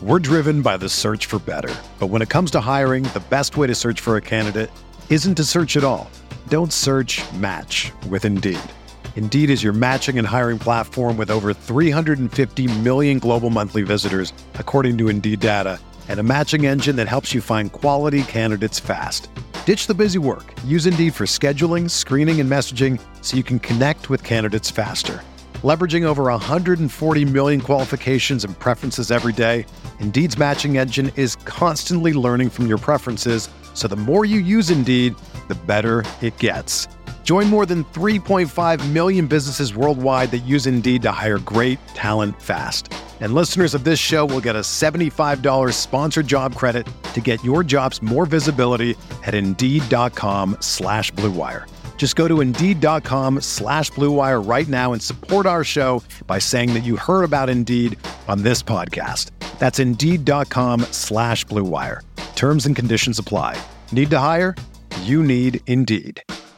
We're driven by the search for better. But when it comes to hiring, the best way to search for a candidate isn't to search at all. Don't search, match with Indeed. Indeed is your matching and hiring platform with over 350 million global monthly visitors, according to Indeed data, and a matching engine that helps you find quality candidates fast. Ditch the busy work. Use Indeed for scheduling, screening, and messaging so you can connect with candidates faster. Leveraging over 140 million qualifications and preferences every day, Indeed's matching engine is constantly learning from your preferences, so the more you use Indeed, the better it gets. Join more than 3.5 million businesses worldwide that use Indeed to hire great talent fast. And listeners of this show will get a $75 sponsored job credit to get your jobs more visibility at Indeed.com/Blue Wire. Just go to Indeed.com/Blue Wire right now and support our show by saying that you heard about Indeed on this podcast. That's Indeed.com/Blue Wire. Terms and conditions apply. Need to hire? You need Indeed.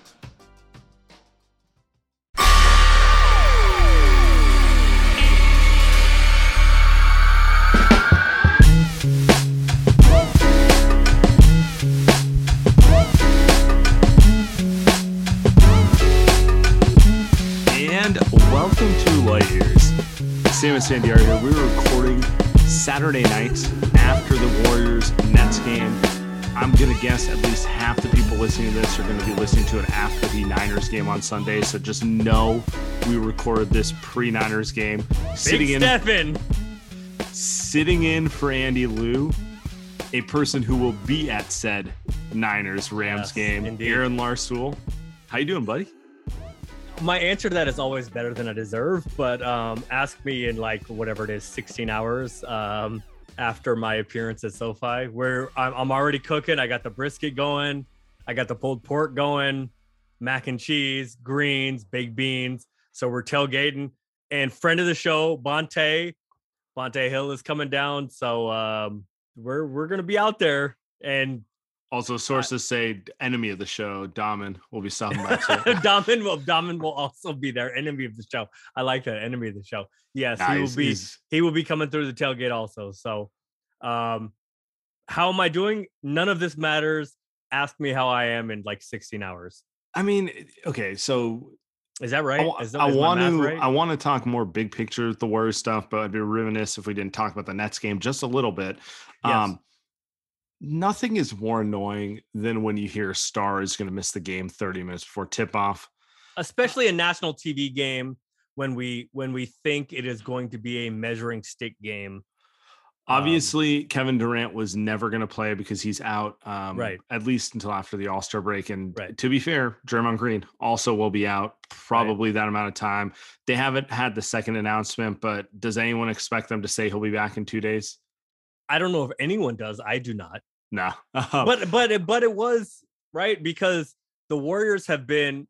Welcome to Light Years. Sam and Sandy are here. We were recording Saturday night after the Warriors-Nets game. I'm going to guess at least half the people listening to this are going to be listening to it after the Niners game on Sunday. So just know we recorded this pre-Niners game. Sitting in for Andy Liu, a person who will be at said Niners-Rams game. Indeed. Aaron Larsoul. How you doing, buddy? My answer to that is always better than I deserve, but ask me in like whatever it is, 16 hours after my appearance at SoFi, where I'm already cooking. I got the brisket going. I got the pulled pork going, mac and cheese, greens, baked beans. So we're tailgating. And friend of the show, Bonte Hill is coming down. So we're going to be out there. And also, sources say enemy of the show, Daman, will be stopping by. Daman will also be there. Enemy of the show. I like that. Enemy of the show. Yes, nice. He will be coming through the tailgate also. So, how am I doing? None of this matters. Ask me how I am in like 16 hours. I mean, okay, so is that right? I want to talk more big picture with the Warriors stuff, but I'd be remiss if we didn't talk about the Nets game just a little bit. Yes. Nothing is more annoying than when you hear a star is going to miss the game 30 minutes before tip-off. Especially a national TV game when we think it is going to be a measuring stick game. Obviously, Kevin Durant was never going to play because he's out right. At least until after the All-Star break. And right. To be fair, Draymond Green also will be out probably that amount of time. They haven't had the second announcement, but does anyone expect them to say he'll be back in 2 days? I don't know if anyone does. I do not. No. but it was right because the Warriors handled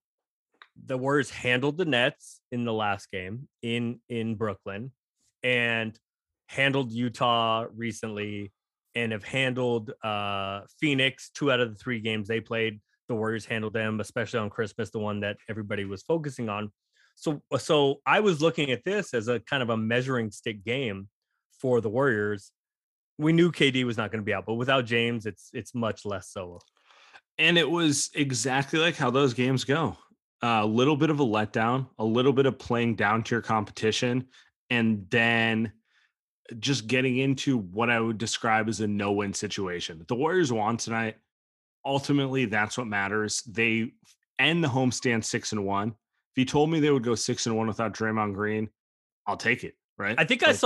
the Nets in the last game in Brooklyn and handled Utah recently and have handled Phoenix 2 out of the 3 games they played. The Warriors handled them, especially on Christmas, the one that everybody was focusing on. So I was looking at this as a kind of a measuring stick game for the Warriors. We knew KD was not going to be out, but without James, it's much less so. And it was exactly like how those games go. A little bit of a letdown, a little bit of playing down to your competition, and then just getting into what I would describe as a no-win situation. The Warriors won tonight. Ultimately, that's what matters. They end the homestand 6-1. If you told me they would go 6-1 without Draymond Green, I'll take it. Right. I think I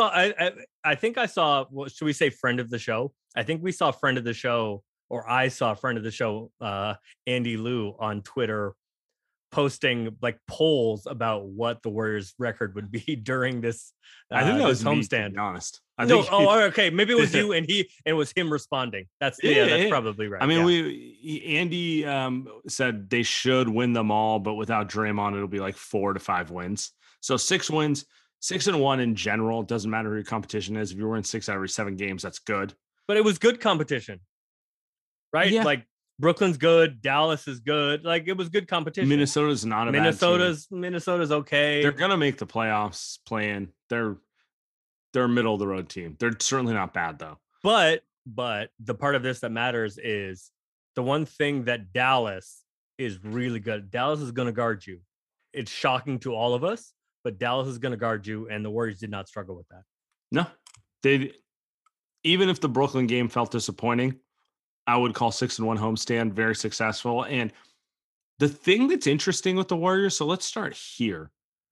saw, well, should we say friend of the show? I think we saw friend of the show, or I saw friend of the show, Andy Liu on Twitter posting like polls about what the Warriors record would be during this. I think that was homestand. To be honest. Okay. Maybe it was you and it was him responding. That's probably right. I mean, Andy said they should win them all, but without Draymond, it'll be like 4 to 5 wins. So 6 wins. 6-1 in general. It doesn't matter who your competition is. If you win 6 out of every 7 games, that's good. But it was good competition, right? Yeah. Like Brooklyn's good, Dallas is good. Like it was good competition. Minnesota's not a bad team. Minnesota's okay. They're gonna make the playoffs. Playing. They're They're a middle of the road team. They're certainly not bad though. But the part of this that matters is the one thing that Dallas is really good. Dallas is going to guard you. It's shocking to all of us, but Dallas is going to guard you, and the Warriors did not struggle with that. No, they. Even if the Brooklyn game felt disappointing, I would call 6-1 homestand very successful. And the thing that's interesting with the Warriors, so let's start here.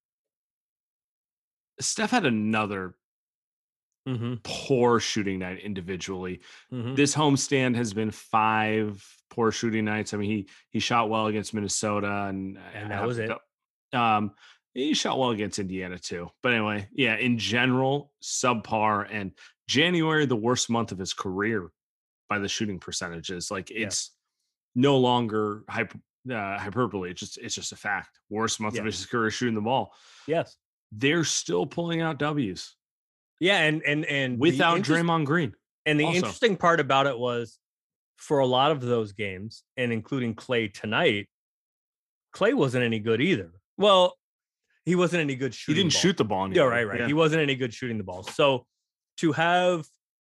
Steph had another poor shooting night individually. This homestand has been 5 poor shooting nights. I mean, he shot well against Minnesota, and that was it. He shot well against Indiana too. But anyway, yeah, in general, subpar. And January, the worst month of his career by the shooting percentages. Like it's no longer hyperbole. It's just a fact. Worst month of his career shooting the ball. Yes. They're still pulling out W's. Yeah, and without Draymond Green. And the interesting part about it was for a lot of those games, and including Clay tonight, Clay wasn't any good either. Well, he wasn't any good shooting. He didn't shoot the ball. Yeah, right. Yeah. He wasn't any good shooting the ball. So to have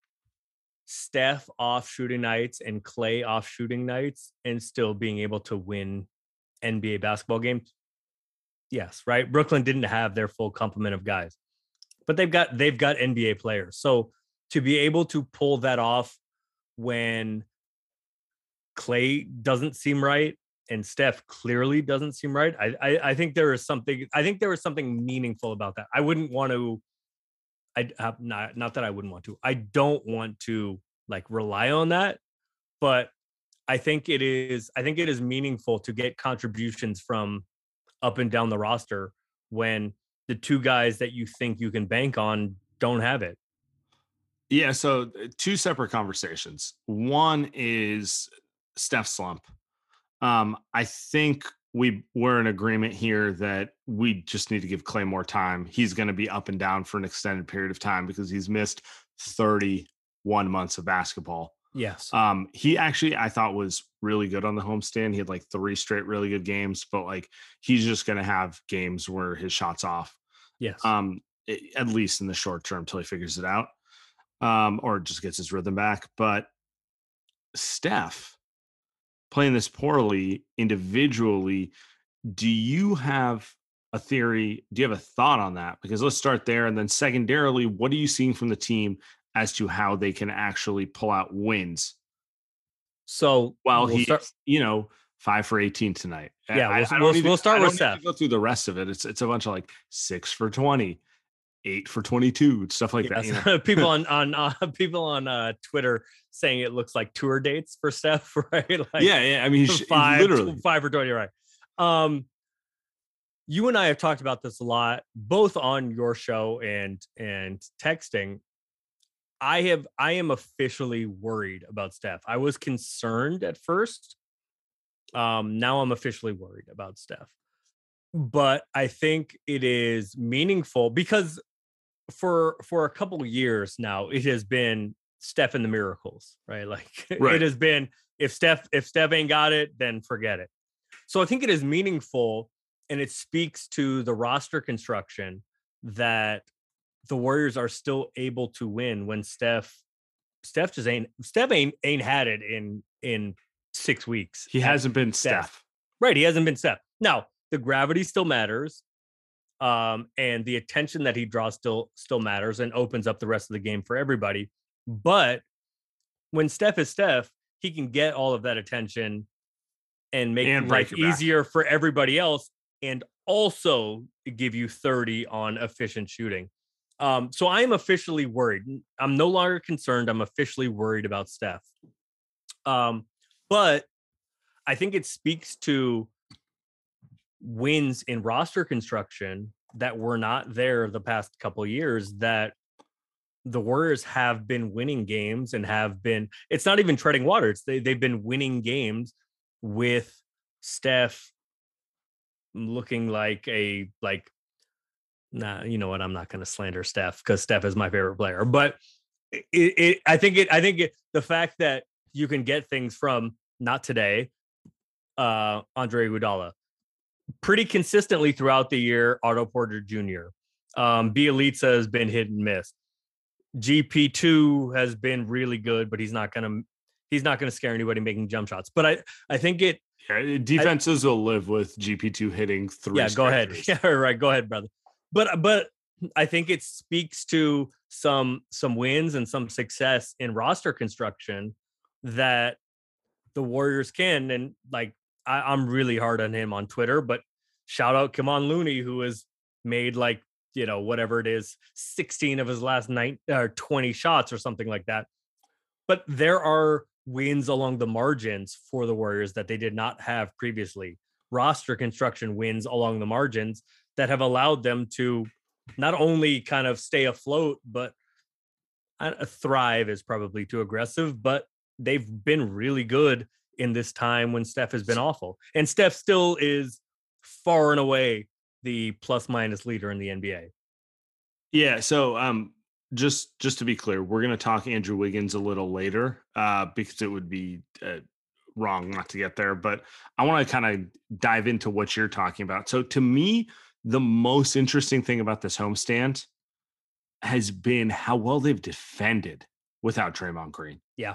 Steph off shooting nights and Clay off shooting nights and still being able to win NBA basketball games, yes, right. Brooklyn didn't have their full complement of guys, but they've got NBA players. So to be able to pull that off when Clay doesn't seem right and Steph clearly doesn't seem right, I think there is something. I think there was something meaningful about that. I wouldn't want to. Not that I wouldn't want to. I don't want to like rely on that, but I think it is meaningful to get contributions from up and down the roster when the two guys that you think you can bank on don't have it. Yeah, so 2 separate conversations. One is Steph slump. I think we're in agreement here that we just need to give Clay more time. He's going to be up and down for an extended period of time because he's missed 31 months of basketball. Yes. He actually, I thought, was really good on the homestand. He had like 3 straight really good games, but like he's just going to have games where his shot's off. Yes. At least in the short term till he figures it out, or just gets his rhythm back. But Steph playing this poorly individually, do you have a theory? Do you have a thought on that? Because let's start there. And then secondarily, what are you seeing from the team as to how they can actually pull out wins? So while he's, 5 for 18 tonight. Yeah, we'll start with Steph. Go through the rest of it. It's a bunch of like 6 for 20. 8 for 22, stuff like that. People on Twitter saying it looks like tour dates for Steph, right? Like, yeah. I mean, he's literally 5 for 20, right? You and I have talked about this a lot, both on your show and texting. I am officially worried about Steph. I was concerned at first. Now I'm officially worried about Steph. But I think it is meaningful because for a couple of years now, it has been Steph and the miracles, right? Like It has been, if Steph ain't got it, then forget it. So I think it is meaningful, and it speaks to the roster construction that the Warriors are still able to win when Steph ain't had it in 6 weeks. He hasn't been Steph. Right. He hasn't been Steph. Now, the gravity still matters. And the attention that he draws still matters and opens up the rest of the game for everybody. But when Steph is Steph, he can get all of that attention and make life easier for everybody else, and also give you 30 on efficient shooting. So I am officially worried. I'm no longer concerned. I'm officially worried about Steph. But I think it speaks to wins in roster construction that were not there the past couple of years, that the Warriors have been winning games and it's not even treading water. They've been winning games with Steph looking like you know what? I'm not going to slander Steph because Steph is my favorite player, but I think the fact that you can get things from, not today, Andre Iguodala, pretty consistently throughout the year, Otto Porter Jr. Bielitsa has been hit and miss. GP2 has been really good, but he's not gonna scare anybody making jump shots. But I think it defenses will live with GP2 hitting 3. Yeah, go ahead. Yeah, right. Go ahead, brother. But I think it speaks to some wins and some success in roster construction that the Warriors can. And like I'm really hard on him on Twitter, but shout out Kevon Looney, who has made like, whatever it is, 16 of his last 20 shots or something like that. But there are wins along the margins for the Warriors that they did not have previously. Roster construction wins along the margins that have allowed them to not only kind of stay afloat, but thrive is probably too aggressive, but they've been really good in this time when Steph has been awful. And Steph still is far and away the plus minus leader in the NBA. Yeah. So just to be clear, we're going to talk Andrew Wiggins a little later because it would be wrong not to get there. But I want to kind of dive into what you're talking about. So to me, the most interesting thing about this homestand has been how well they've defended without Draymond Green. Yeah.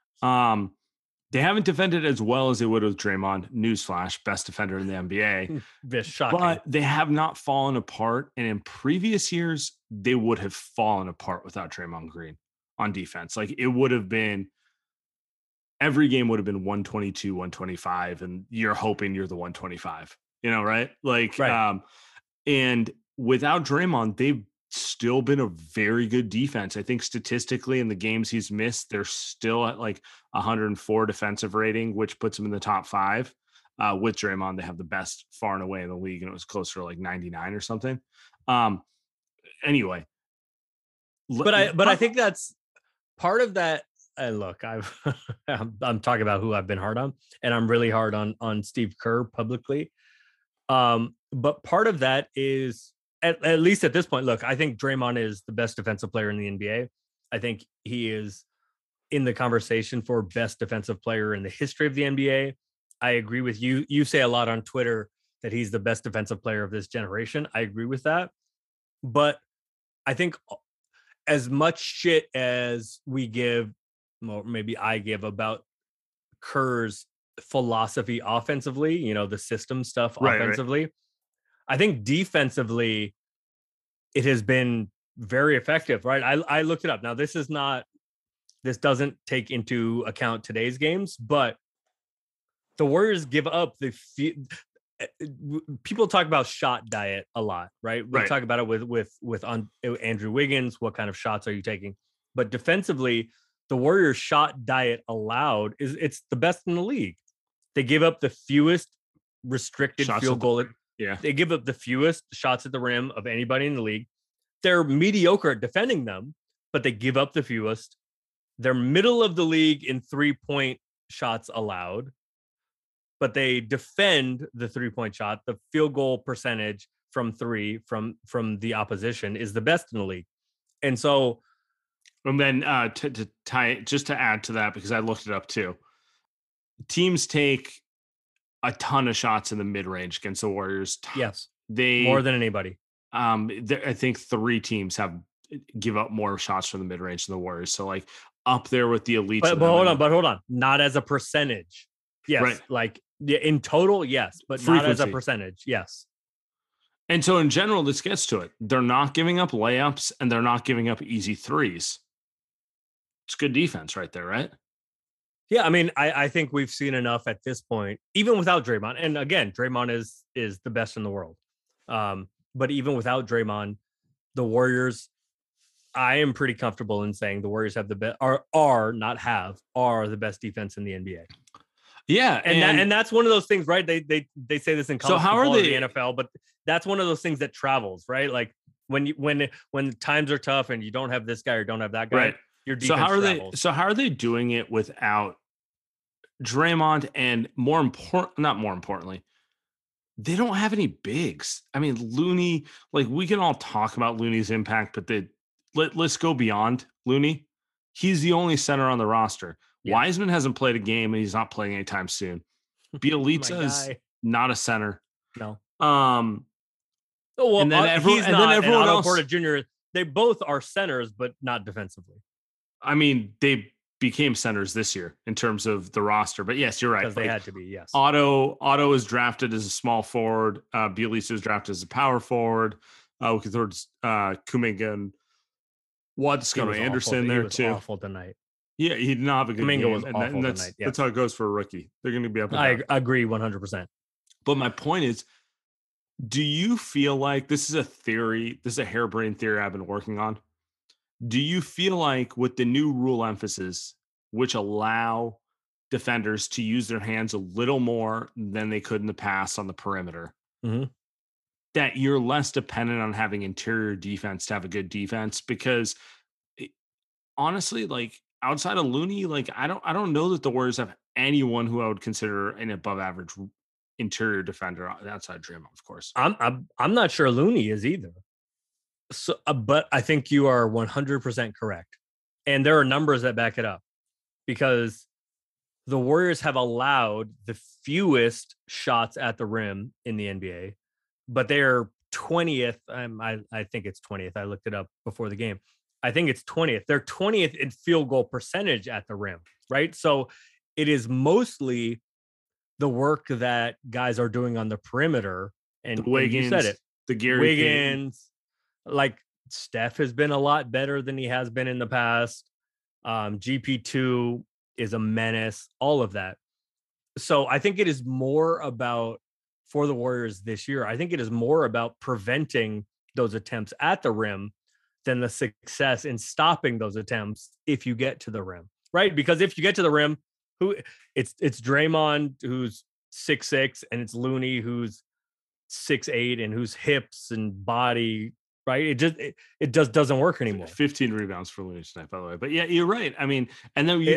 They haven't defended as well as they would with Draymond. Newsflash, best defender in the NBA. Shocking. But they have not fallen apart. And in previous years, they would have fallen apart without Draymond Green on defense. Like it would have been, every game would have been 122, 125, and you're hoping you're the 125, right? Like, right. And without Draymond, they've still been a very good defense. I think statistically in the games he's missed, they're still at like 104 defensive rating, which puts them in the top 5. With Draymond, they have the best far and away in the league, and it was closer to like 99 or something. Anyway, but I think that's part of that. Look, I'm talking about who I've been hard on, and I'm really hard on Steve Kerr publicly. But part of that is, at least at this point, look, I think Draymond is the best defensive player in the NBA. I think he is in the conversation for best defensive player in the history of the NBA. I agree with you. You say a lot on Twitter that he's the best defensive player of this generation. I agree with that. But I think as much shit as we give, or maybe I give, about Kerr's philosophy offensively, the system stuff offensively, right. I think defensively, it has been very effective, right? I looked it up. Now, this doesn't take into account today's games, but the Warriors give up people talk about shot diet a lot, right? We talk about it with Andrew Wiggins. What kind of shots are you taking? But defensively, the Warriors shot diet allowed it's the best in the league. They give up the fewest restricted shots field goal. Yeah. They give up the fewest shots at the rim of anybody in the league. They're mediocre at defending them, but they give up the fewest. They're middle of the league in 3-point shots allowed, but they defend the 3-point shot. The field goal percentage from 3 from the opposition is the best in the league. And so, and then to tie, just to add to that, because I looked it up too, teams take a ton of shots in the mid-range against the Warriors. Yes, more than anybody. I think 3 teams give up more shots from the mid-range than the Warriors. So like up there with the elites. But hold on, not as a percentage. Yes, right. Like in total, yes, but frequency. Not as a percentage. Yes. And so in general, this gets to it. They're not giving up layups and they're not giving up easy threes. It's good defense right there, right? Yeah, I mean, I think we've seen enough at this point, even without Draymond. And again, Draymond is the best in the world. But even without Draymond, the Warriors, I am pretty comfortable in saying the Warriors have the best, are the best defense in the NBA. Yeah, and that's one of those things, right? They say this in college football or the NFL, but that's one of those things that travels, right? Like when times are tough and you don't have this guy or don't have that guy. Right. Your defense travels. So how are they doing it without Draymond? And not more importantly, they don't have any bigs. I mean, Looney, like we can all talk about Looney's impact, but let's go beyond Looney. He's the only center on the roster. Yeah. Wiseman hasn't played a game and he's not playing anytime soon. Bjelica is not a center. No. And then everyone else. Porter Jr. they both are centers, but not defensively. I mean, they became centers this year in terms of the roster, but yes, you're right. Because they had to be, yes. Otto is drafted as a small forward. Bielisa is drafted as a power forward. We can throw Kuminga and Wadskano Anderson there too. Awful tonight. Yeah, he did not have a good Kuminga game. was awful tonight. Yes. That's how it goes for a rookie. They're going to be up. I agree 100%. But my point is, do you feel like this is a theory? This is a harebrained theory I've been working on. Do you feel like with the new rule emphasis, which allow defenders to use their hands a little more than they could in the past on the perimeter, that you're less dependent on having interior defense to have a good defense? Because honestly, like outside of Looney, like I don't know that the Warriors have anyone who I would consider an above average interior defender outside Draymond, of course. I'm not sure Looney is either. So, but I think you are 100% correct, and there are numbers that back it up, because the Warriors have allowed the fewest shots at the rim in the NBA, but they are 20th. I think it's 20th. I looked it up before the game. I think it's 20th. They're 20th in field goal percentage at the rim, right? So it is mostly the work that guys are doing on the perimeter, and Wiggins, you said it. The Gary Wiggins. Like Steph has been a lot better than he has been in the past. GP2 is a menace, all of that. So I think it is more about, for the Warriors this year, I think it is more about preventing those attempts at the rim than the success in stopping those attempts if you get to the rim, right? Because if you get to the rim, it's Draymond who's 6'6", and it's Looney who's 6'8", and whose hips and body, right? It just doesn't work anymore. 15 rebounds for Looney tonight, by the way. But yeah, you're right. I mean, and then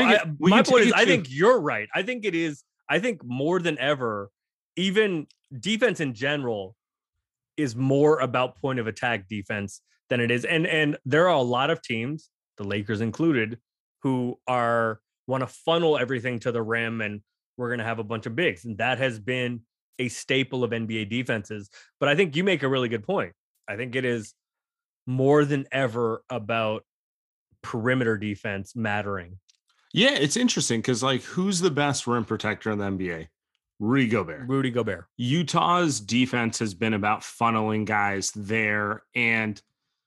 my point is, I think you're right. I think it is. I think more than ever, even defense in general is more about point of attack defense than it is. And there are a lot of teams, the Lakers included, who want to funnel everything to the rim, and we're going to have a bunch of bigs. And that has been a staple of NBA defenses. But I think you make a really good point. I think it is more than ever about perimeter defense mattering. Yeah, it's interesting because, like, who's the best rim protector in the NBA? Rudy Gobert. Utah's defense has been about funneling guys there. And,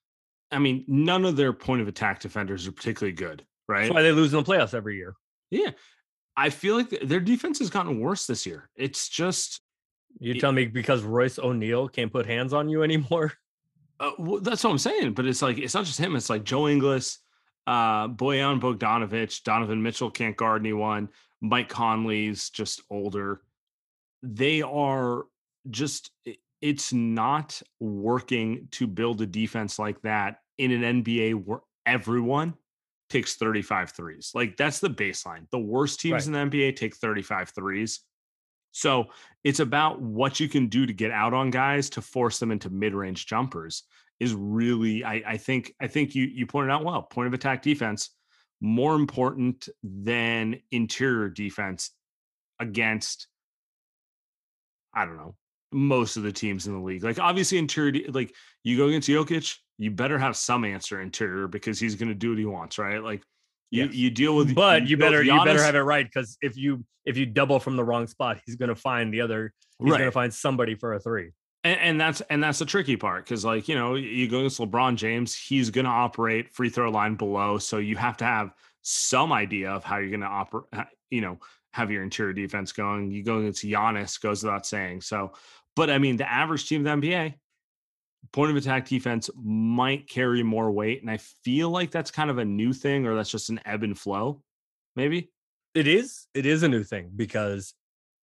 I mean, none of their point of attack defenders are particularly good, right? That's why they lose in the playoffs every year. Yeah. I feel like their defense has gotten worse this year. It's just... You tell me because Royce O'Neal can't put hands on you anymore? Well, that's what I'm saying. But it's like, it's not just him. It's like Joe Ingles, Bojan Bogdanovic, Donovan Mitchell can't guard anyone. Mike Conley's just older. They are just, it's not working to build a defense like that in an NBA where everyone takes 35 threes. Like, that's the baseline. The worst teams in the NBA take 35 threes. So it's about what you can do to get out on guys to force them into mid-range jumpers is really, I think you pointed out well, point of attack defense, more important than interior defense against, I don't know, most of the teams in the league. Like, obviously interior, like you go against Jokic, you better have some answer interior because he's going to do what he wants, right? Like, you deal with, but you better have it right, because if you double from the wrong spot, he's going to find going to find somebody for a three. And that's the tricky part, because, like, you know, you go against LeBron James, he's going to operate free throw line below, so you have to have some idea of how you're going to operate, you know, have your interior defense going. You go against Giannis, goes without saying. So, but I mean, the average team in the NBA, point of attack defense might carry more weight. And I feel like that's kind of a new thing, or that's just an ebb and flow. Maybe it is a new thing, because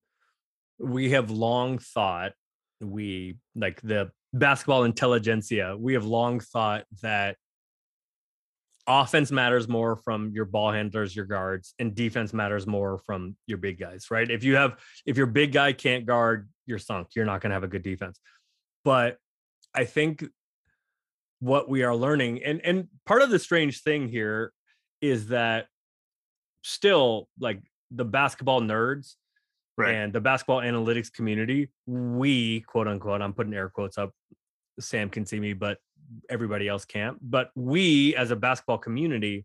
we have long thought, like the basketball intelligentsia, we have long thought that offense matters more from your ball handlers, your guards, and defense matters more from your big guys, right? If your big guy can't guard, you're sunk. You're not going to have a good defense. But I think what we are learning, and part of the strange thing here is that still, like, the basketball nerds and the basketball analytics community, we, quote unquote, I'm putting air quotes up, Sam can see me, but everybody else can't. But we, as a basketball community,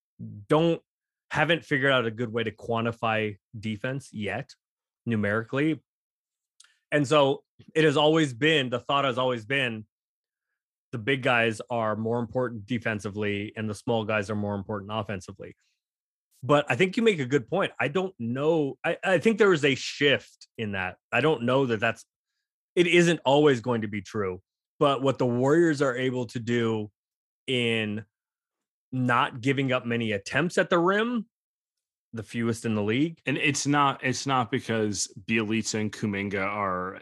haven't figured out a good way to quantify defense yet, numerically. And so the thought has always been the big guys are more important defensively and the small guys are more important offensively. But I think you make a good point. I don't know. I think there is a shift in that. I don't know that it isn't always going to be true. But what the Warriors are able to do in not giving up many attempts at the rim, the fewest in the league. And it's not because Bjelica and Kuminga are,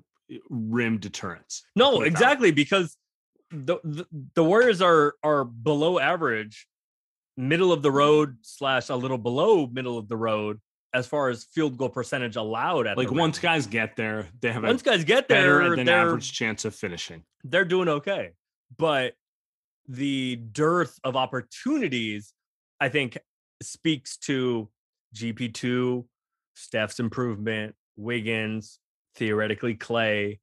rim deterrents. No, exactly, because the Warriors are below average, middle of the road / a little below middle of the road as far as field goal percentage allowed at once guys get there, they have better than average chance of finishing. They're doing okay. But the dearth of opportunities, I think, speaks to GP2, Steph's improvement, Wiggins, theoretically Clay.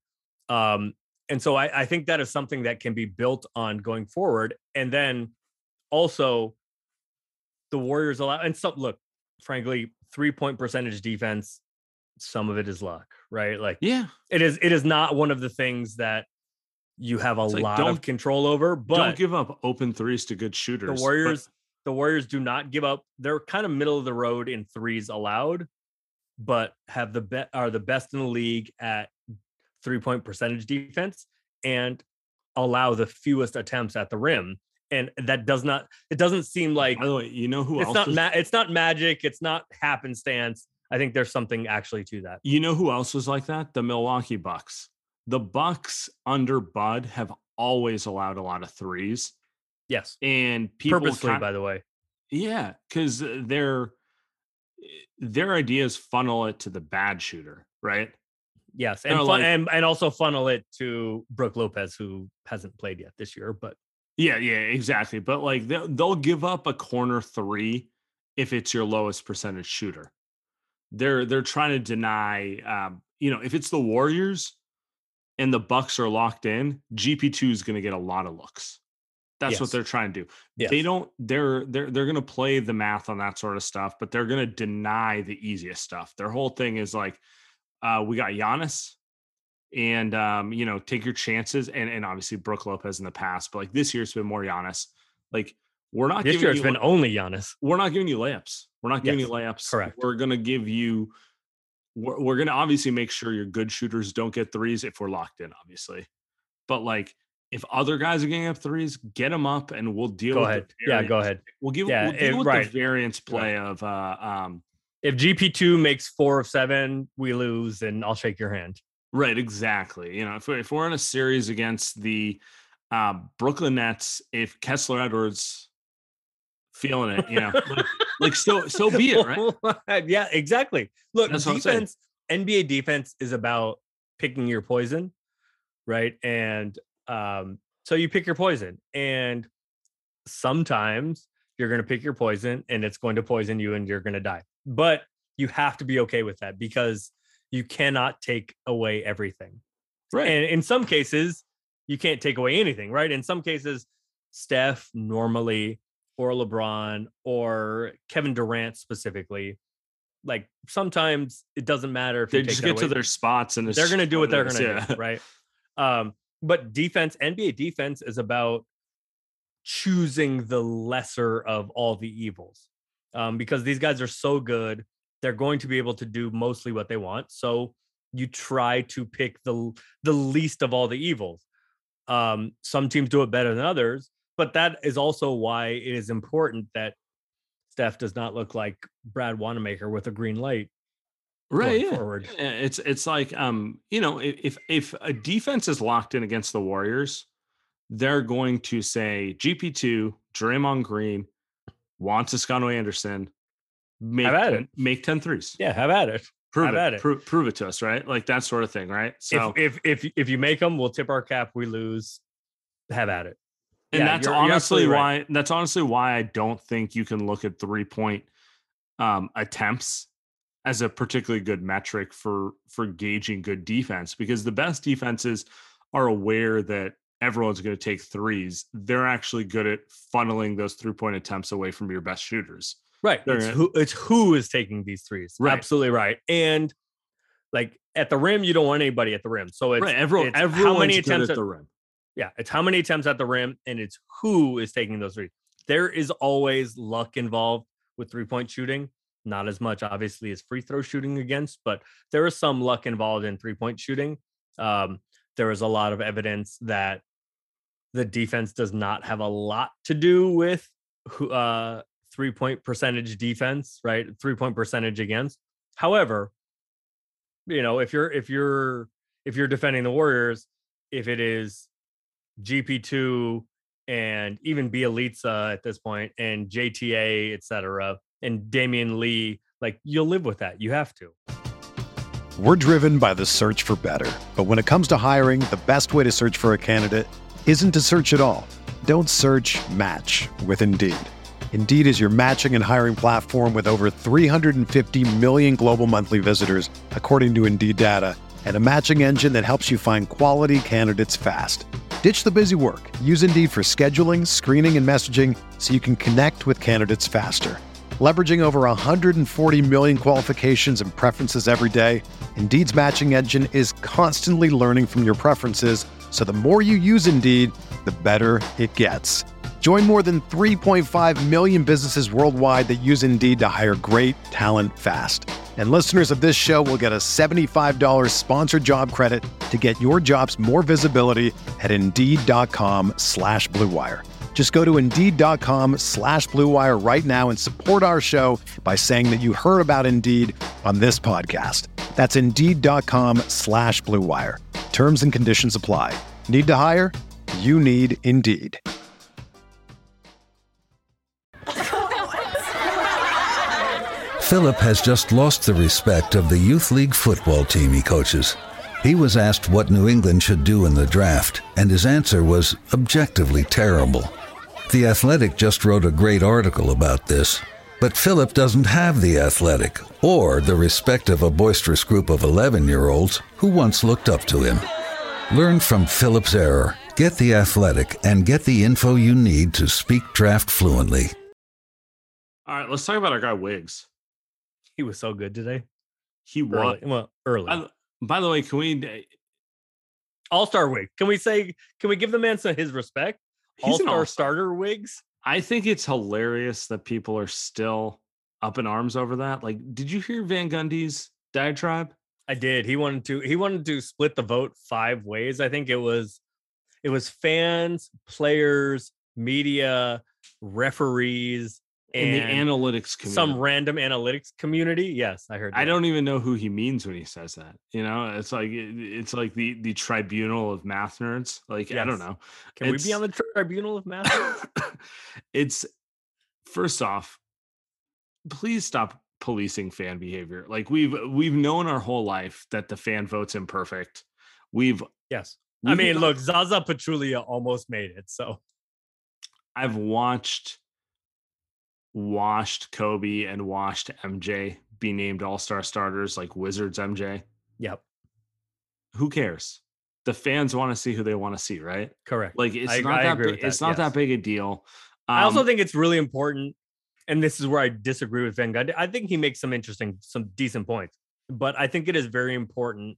And so I think that is something that can be built on going forward. And then also the Warriors allow, and some, look, frankly, 3-point percentage defense, some of it is luck, right? Like, yeah, it is not one of the things that you have a lot of control over, but don't give up open threes to good shooters. The Warriors do not give up. They're kind of middle of the road in threes allowed, but are the best in the league at 3-point percentage defense and allow the fewest attempts at the rim. And it doesn't seem like, by the way, you know who it's else? It's not magic. It's not happenstance. I think there's something actually to that. You know who else was like that? The Milwaukee Bucks. The Bucks under Bud have always allowed a lot of threes. Yes. And people purposely, by the way. Yeah, because their ideas funnel it to the bad shooter, right? Yes, and also funnel it to Brook Lopez, who hasn't played yet this year. But yeah, exactly. But like they'll give up a corner three if it's your lowest percentage shooter. They're trying to deny, if it's the Warriors and the Bucks are locked in, GP2 is going to get a lot of looks. That's what they're trying to do. Yes. They're going to play the math on that sort of stuff, but they're going to deny the easiest stuff. Their whole thing is like, we got Giannis and, take your chances. And obviously Brook Lopez in the past, but like this year it's been more Giannis. Like we're not this year it's been only Giannis. We're not giving you layups. We're not giving you layups. Correct. We're going to give you, we're going to obviously make sure your good shooters don't get threes if we're locked in, obviously. But like, if other guys are getting up threes, get them up, and we'll deal with it. Yeah, go ahead. We'll deal with the variance play of if GP2 makes 4 of 7, we lose, and I'll shake your hand. Right, exactly. If we're in a series against the Brooklyn Nets, if Kessler Edwards feeling it, so be it, right? Yeah, exactly. Look, defense, NBA defense is about picking your poison, right? And so you pick your poison, and sometimes you're going to pick your poison and it's going to poison you and you're going to die. But you have to be okay with that because you cannot take away everything. Right. And in some cases, you can't take away anything, right? In some cases, Steph normally, or LeBron, or Kevin Durant specifically, like sometimes it doesn't matter if they just get to their spots and they're going to do what they're going to do, right? But defense, NBA defense is about choosing the lesser of all the evils, because these guys are so good. They're going to be able to do mostly what they want. So you try to pick the least of all the evils. Some teams do it better than others, but that is also why it is important that Steph does not look like Brad Wanamaker with a green light. Right. Yeah. Forward. It's like, if a defense is locked in against the Warriors, they're going to say GP2, Draymond Green, Juan Toscano Anderson, make 10 threes. Yeah. Have at it. Prove it to us. Right. Like that sort of thing. Right. So if you make them, we'll tip our cap. We lose. Have at it. And that's honestly why I don't think you can look at 3-point attempts as a particularly good metric for gauging good defense, because the best defenses are aware that everyone's going to take threes. They're actually good at funneling those 3-point attempts away from your best shooters. Right. It's who is taking these threes. Right. Absolutely right. And like at the rim, you don't want anybody at the rim. So it's, right. Everyone's how many attempts at the rim. Yeah. It's how many attempts at the rim, and it's who is taking those threes. There is always luck involved with 3-point shooting. Not as much, obviously, as free throw shooting against, but there is some luck involved in 3-point shooting. There is a lot of evidence that the defense does not have a lot to do with 3-point percentage defense, right? 3-point percentage against. However, if you're defending the Warriors, if it is GP2 and even Bielitsa at this point and JTA, etc., and Damian Lee, like, you'll live with that. You have to. We're driven by the search for better. But when it comes to hiring, the best way to search for a candidate isn't to search at all. Don't search, match with Indeed. Indeed is your matching and hiring platform with over 350 million global monthly visitors, according to Indeed data, and a matching engine that helps you find quality candidates fast. Ditch the busy work. Use Indeed for scheduling, screening, and messaging so you can connect with candidates faster. Leveraging over 140 million qualifications and preferences every day, Indeed's matching engine is constantly learning from your preferences, so the more you use Indeed, the better it gets. Join more than 3.5 million businesses worldwide that use Indeed to hire great talent fast. And listeners of this show will get a $75 sponsored job credit to get your jobs more visibility at Indeed.com/Blue Wire. Just go to Indeed.com/Blue Wire right now and support our show by saying that you heard about Indeed on this podcast. That's Indeed.com/Blue Wire. Terms and conditions apply. Need to hire? You need Indeed. Philip has just lost the respect of the youth league football team he coaches. He was asked what New England should do in the draft, and his answer was objectively terrible. The Athletic just wrote a great article about this, but Philip doesn't have the Athletic or the respect of a boisterous group of 11-year-olds who once looked up to him. Learn from Philip's error, get the Athletic, and get the info you need to speak draft fluently. All right, let's talk about our guy Wiggs. He was so good today. He was. Early. By the way, can we All-Star Wig? Can we give the man his respect? All-Star starter Wiggs? I think it's hilarious that people are still up in arms over that. Like, did you hear Van Gundy's diatribe? I did. He wanted to split the vote 5 ways. I think it was fans, players, media, referees, and the analytics community. Some random analytics community. Yes, I heard that. I don't even know who he means when he says that. It's like the tribunal of math nerds. Like, yes. I don't know. Can we be on the tribunal of math? It's, first off, please stop policing fan behavior. Like, we've known our whole life that the fan vote's imperfect. Yes. I mean, look, Zaza Pachulia almost made it. So I've washed Kobe and washed MJ be named all-star starters like Wizards MJ. Yep. Who cares? The fans want to see who they want to see, right? Correct. Like, it's not that big a deal. I also think it's really important, and this is where I disagree with Van Gundy. I think he makes some decent points, but I think it is very important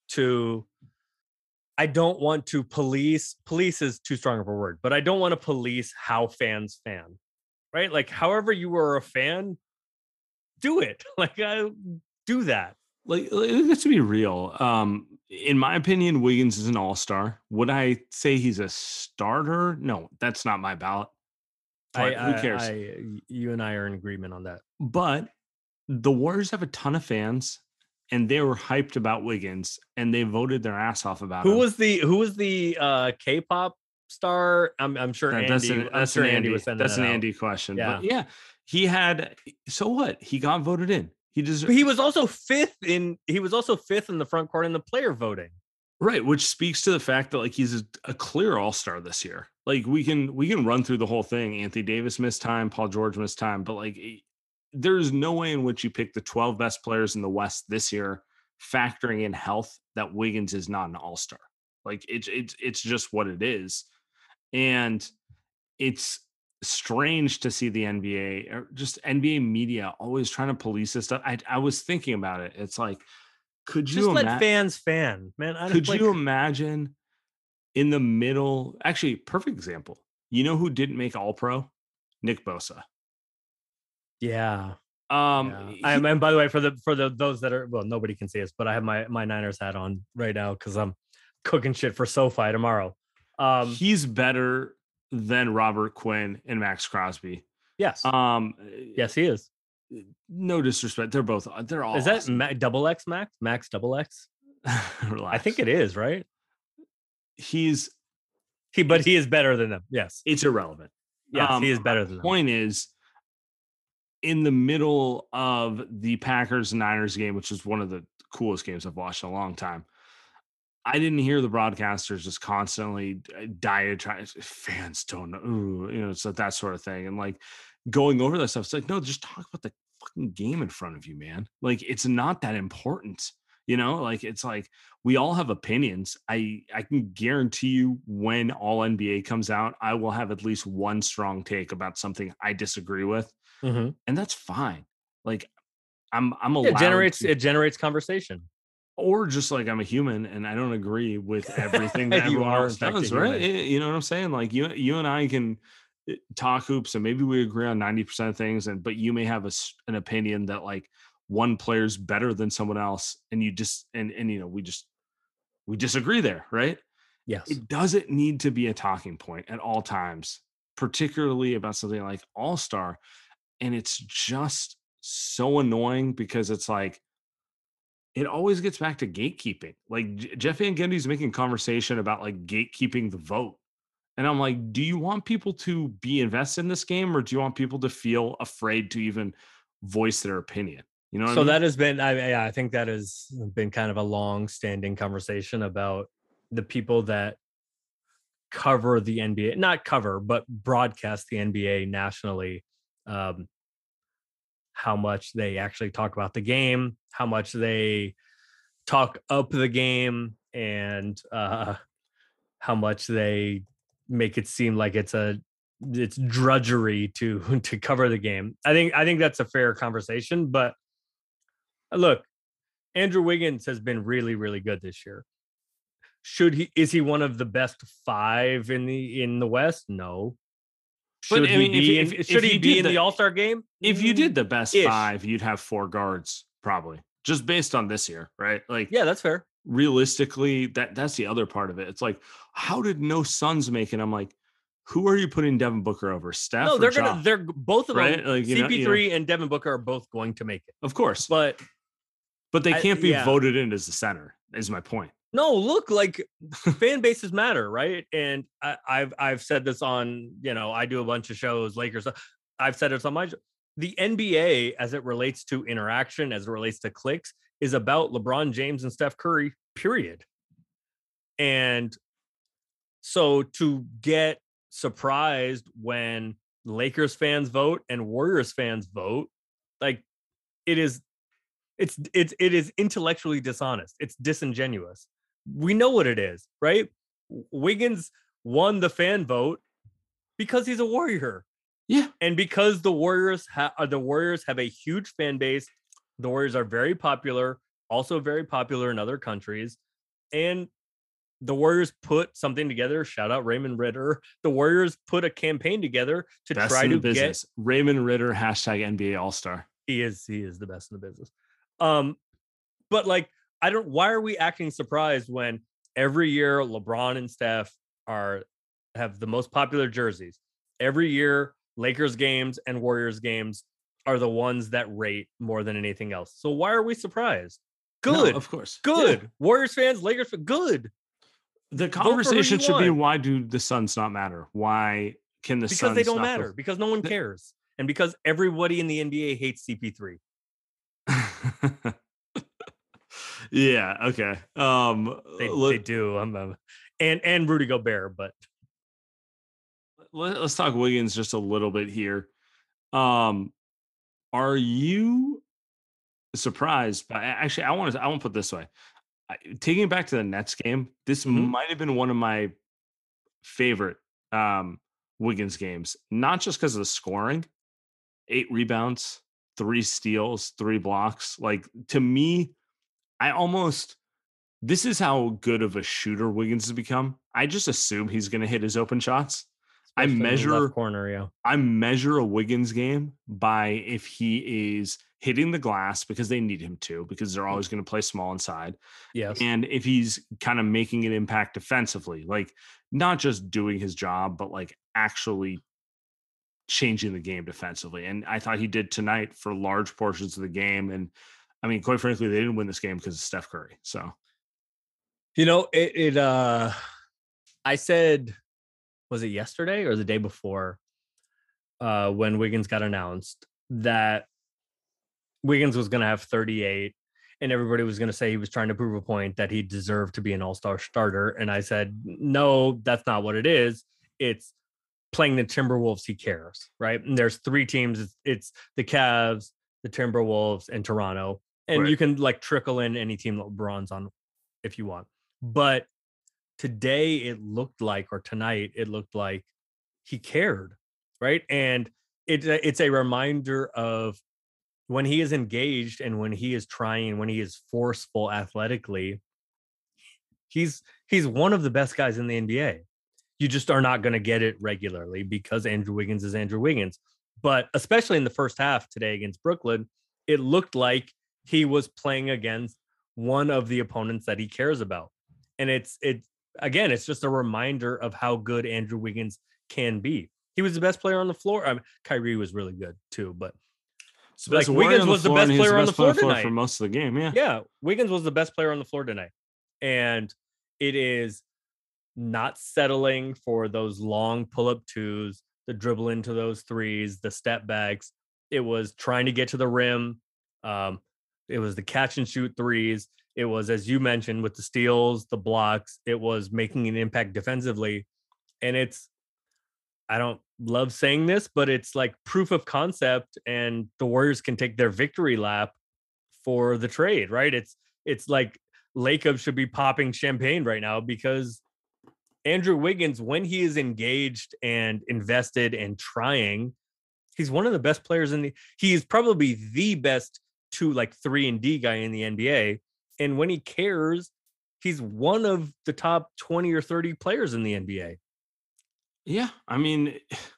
I don't want to police is too strong of a word, but I don't want to police how fans fan. Right? Like, however you are a fan, do it. Like, do that. Like, let's be real. In my opinion, Wiggins is an all-star. Would I say he's a starter? No, that's not my ballot. Who cares? You and I are in agreement on that. But the Warriors have a ton of fans, and they were hyped about Wiggins, and they voted their ass off about him. Who was the K-pop star? I'm sure Andy. That's an Andy question. Yeah. But yeah, he had. So what? He got voted in. He was also fifth in the front court in the player voting. Right, which speaks to the fact that, like, he's a clear all-star this year. Like, we can run through the whole thing. Anthony Davis missed time, Paul George missed time, but like, there's no way in which you pick the 12 best players in the West this year, factoring in health, that Wiggins is not an all-star. Like it's just what it is. And it's strange to see the NBA or just NBA media always trying to police this stuff. I was thinking about it. It's like, could you just let fans fan, man? Could you imagine in the middle? Actually, perfect example. You know who didn't make All Pro? Nick Bosa. Yeah. And by the way, for the those that are, well, nobody can see us, but I have my Niners hat on right now because I'm cooking shit for SoFi tomorrow. He's better than Robert Quinn and Max Crosby. Yes. Yes, he is. No disrespect. They're all. Is awesome. that double X Max double X? I think it is, right? But he is better than them. Yes. It's irrelevant. Yes, he is better than them. Point is, in the middle of the Packers and Niners game, which is one of the coolest games I've watched in a long time, I didn't hear the broadcasters just constantly diatribe. Fans don't know, it's like that sort of thing. And like going over that stuff, it's like, no, just talk about the fucking game in front of you, man. Like, it's not that important. Like, it's like we all have opinions. I can guarantee you when All NBA comes out, I will have at least one strong take about something I disagree with. Mm-hmm. And that's fine. Like, I'm allowed it generates conversation. Or just like I'm a human and I don't agree with everything that everyone else does, right? You know what I'm saying? Like you and I can talk hoops and maybe we agree on 90% of things, but you may have an opinion that like one player's better than someone else, and you just we disagree there, right? Yes. It doesn't need to be a talking point at all times, particularly about something like All-Star. And it's just so annoying because it's like, it always gets back to gatekeeping. Like Jeff Van Gundy's making conversation about like gatekeeping the vote. And I'm like, do you want people to be invested in this game, or do you want people to feel afraid to even voice their opinion? You know what I mean? That has been, I think that has been kind of a long standing conversation about the people that cover the NBA, not cover, but broadcast the NBA nationally. How much they actually talk about the game, how much they talk up the game, and how much they make it seem like it's drudgery to cover the game. I think that's a fair conversation, but look, Andrew Wiggins has been really, really good this year. Is he one of the best 5 in the West? No. Should he be in the All-Star game? If you did the best 5, you'd have 4 guards, probably, just based on this year, right? Like, yeah, that's fair. Realistically, that's the other part of it. It's like, how did no Suns make it? I'm like, who are you putting Devin Booker over? Steph? No, or they're both of right? them. Like, CP3 and Devin Booker are both going to make it, of course. But they can't be voted in as the center. Is my point. No, look, like fan bases matter, right? And I've said this on, I do a bunch of shows, Lakers. I've said it on my show. The NBA, as it relates to interaction, as it relates to clicks, is about LeBron James and Steph Curry, period. And so to get surprised when Lakers fans vote and Warriors fans vote, like it is intellectually dishonest. It's disingenuous. We know what it is, right? Wiggins won the fan vote because he's a Warrior. Yeah. And because the Warriors have a huge fan base, the Warriors are very popular, also very popular in other countries. And the Warriors put something together. Shout out Raymond Ritter. The Warriors put a campaign together to try to get Raymond Ritter #NBA All-Star. He is the best in the business. But like, why are we acting surprised when every year LeBron and Steph have the most popular jerseys? Every year, Lakers games and Warriors games are the ones that rate more than anything else. So why are we surprised? Good. No, of course. Good. Yeah. Warriors fans, Lakers fans, good. The conversation should be, why do the Suns not matter? Why can the Suns Because they don't matter. Because no one cares. And because everybody in the NBA hates CP3. Yeah. Okay. They do. And Rudy Gobert, but let's talk Wiggins just a little bit here. Are you surprised by? Actually, I want to put it this way. taking it back to the Nets game, this might have been one of my favorite Wiggins games, not just because of the scoring, 8 rebounds, 3 steals, 3 blocks. Like, to me, this is how good of a shooter Wiggins has become. I just assume he's going to hit his open shots. Especially in the left corner, yeah. I measure a Wiggins game by if he is hitting the glass, because they need him to, because they're always going to play small inside. Yes. And if he's kind of making an impact defensively, like not just doing his job, but like actually changing the game defensively. And I thought he did tonight for large portions of the game. And I mean, quite frankly, they didn't win this game because of Steph Curry. So, you know, I said, was it yesterday or the day before, when Wiggins got announced, that Wiggins was going to have 38 and everybody was going to say he was trying to prove a point that he deserved to be an all-star starter. And I said, no, that's not what it is. It's playing the Timberwolves. He cares, right? And there's 3 teams. It's the Cavs, the Timberwolves, and Toronto. And you can like trickle in any team that LeBron's on if you want. But today tonight it looked like he cared, right? And it's a reminder of when he is engaged and when he is trying, when he is forceful athletically, he's one of the best guys in the NBA. You just are not going to get it regularly because Andrew Wiggins is Andrew Wiggins. But especially in the first half today against Brooklyn, it looked like he was playing against one of the opponents that he cares about. And it's just a reminder of how good Andrew Wiggins can be. He was the best player on the floor. I mean, Kyrie was really good too, but like Wiggins was the best player on the floor tonight for most of the game. Yeah. Wiggins was the best player on the floor tonight. And it is not settling for those long pull-up 2s, the dribble into those 3s, the step backs. It was trying to get to the rim. It was the catch and shoot 3s. It was, as you mentioned, with the steals, the blocks. It was making an impact defensively. And I don't love saying this, but it's like proof of concept, and the Warriors can take their victory lap for the trade, right? It's like Lacob should be popping champagne right now, because Andrew Wiggins, when he is engaged and invested and trying, he's one of the best players he is probably the best 3-and-D guy in the NBA. And when he cares, he's one of the top 20 or 30 players in the NBA. Yeah. I mean,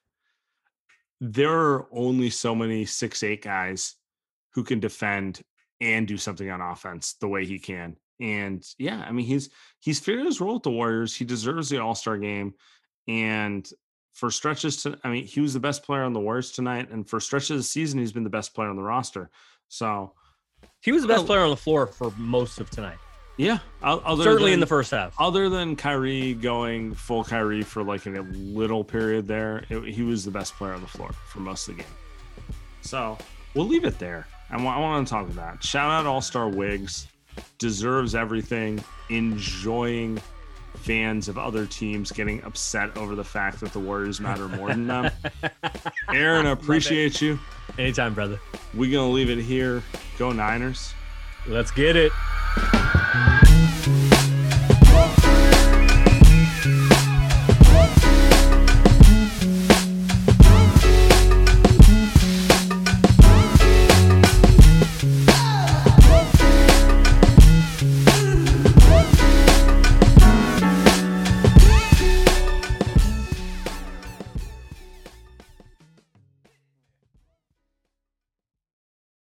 there are only so many 6'8" guys who can defend and do something on offense the way he can. And yeah, I mean, he's figured his role with the Warriors. He deserves the All-Star game. And for stretches he was the best player on the Warriors tonight. And for stretches of the season, he's been the best player on the roster. So he was the best player on the floor for most of tonight. Yeah. Certainly in the first half. Other than Kyrie going full Kyrie for like a little period there, he was the best player on the floor for most of the game. So we'll leave it there. I want to talk about that. Shout out All-Star Wiggs. Deserves everything. Enjoying fans of other teams getting upset over the fact that the Warriors matter more than them. Aaron, I appreciate you. Anytime, brother. We're going to leave it here. Go Niners. Let's get it.